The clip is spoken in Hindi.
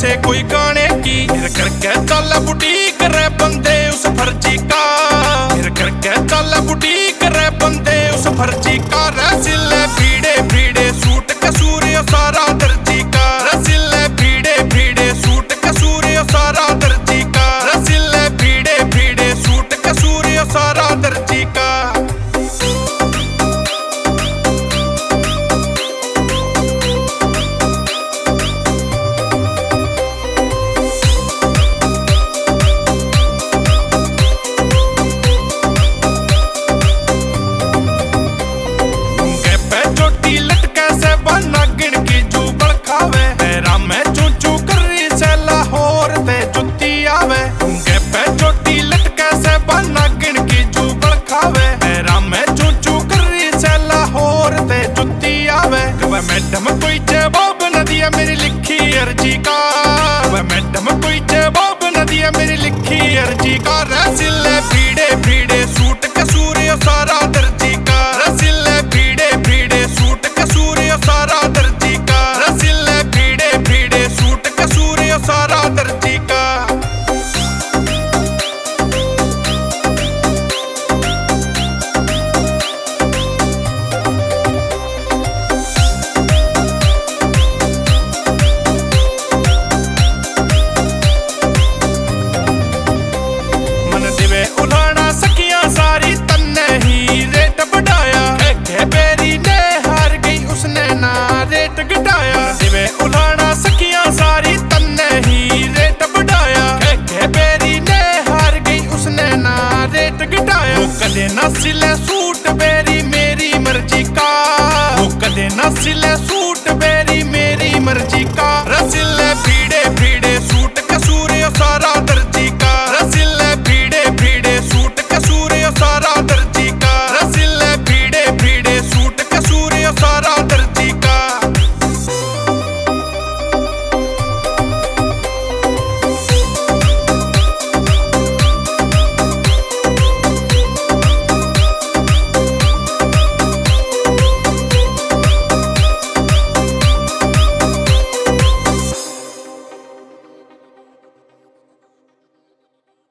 से कोई गाने की। फिर करके चल बुटीक रे बंदे उस फर्जी का, फिर करके चल बुटीक रे बंदे उस फर्जी का। रसिले भीड़े भीड़े सूट कसूर सारा दर्जी का, रसिले भीड़े भीड़े सूट कसूर सारा दर्जी का, रसिले भीड़े भीड़े सूट कसूर सारा दर्जी का। मैडम कोई जवाब न दिया मेरी लिखी अर्जी का, मैडम कोई जवाब न दिया मेरी लिखी अर्जी का। रसिले भीड़े भीड़े सूट कसूर सारा दर्जी का, रसिले भीड़े भीड़े सूट कसूर सारा दर्जी का, रसिले भीड़े भीड़े सूट कसूर सारा दर्जी का। उलाना सकिया सारी तन्ने ही रेट बढ़ाया, बेरी ने हार गई उसने ना रेट घटाया। दिवे उलाना सकिया सारी तन्ने ही रेट बढ़ाया, बेरी ने हार गई उसने ना रेट घटाया। वो कदे ना सिले सूट बेरी मेरी मर्जी का, वो कदे ना सिले सूट